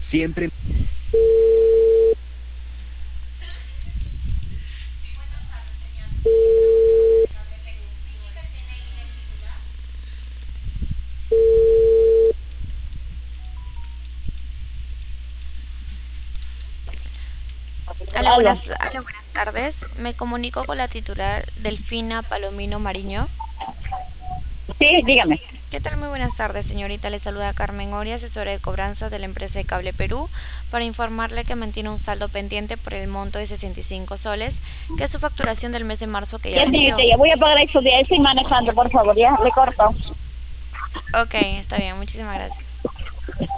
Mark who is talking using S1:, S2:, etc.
S1: Siempre.
S2: Aló.
S3: Hola, buenas tardes. Me comunico con la titular Delfina Palomino Mariño.
S2: Sí, dígame.
S3: ¿Qué tal? Muy buenas tardes, señorita. Le saluda Carmen Oria, asesora de cobranzas de la empresa de Cable Perú, para informarle que mantiene un saldo pendiente por el monto de 65 soles, que es su facturación del mes de marzo que ya
S2: Ya, señorita,
S3: venció.
S2: ya voy a pagar eso. Ya estoy manejando, por favor. Ya, le corto.
S3: Ok, está bien, muchísimas gracias.